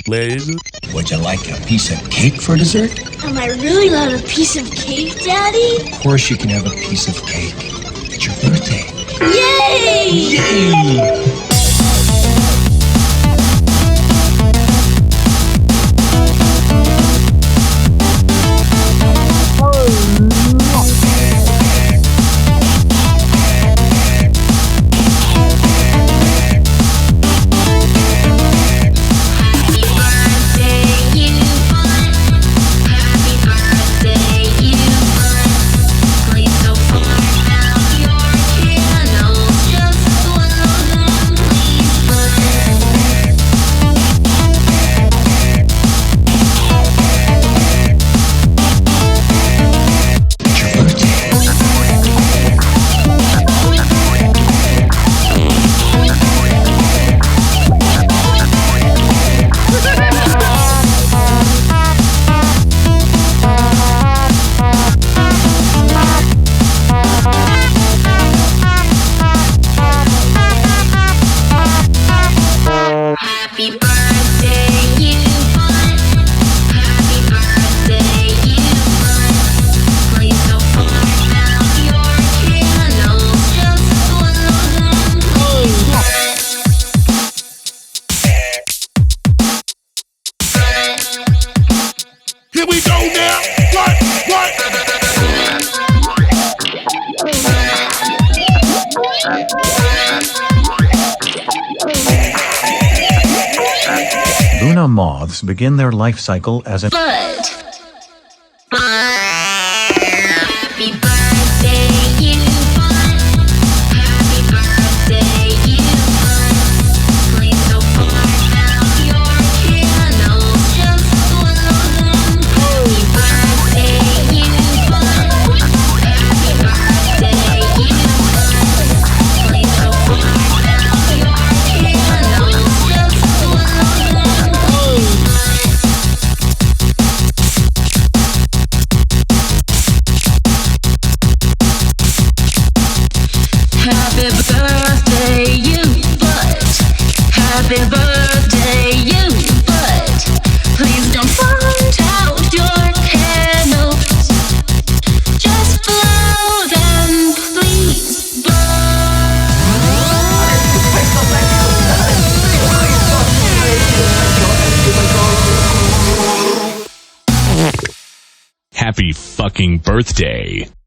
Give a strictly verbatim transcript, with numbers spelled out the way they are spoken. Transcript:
please. Would you like a piece of cake for dessert? Am I really allowed a piece of cake, Daddy? Of course you can have a piece of cake. It's your birthday. Yay! Yay! Happy birthday, you fun. Happy birthday, you fun. Please don't burn out your candles, just one of them, please burn. Here we go now. What? What? Luna moths begin their life cycle as a Bud. Happy birthday, you fun. Happy birthday, you fun. Please don't burn out your candles, just one of them. Happy birthday, you fun. Happy birthday, you fun. Please don't burn out your candles, just one of them. Happy birthday, you butt. Happy birthday, you butt. Please don't burn out your candles. Just blow them, please. Happy fucking birthday.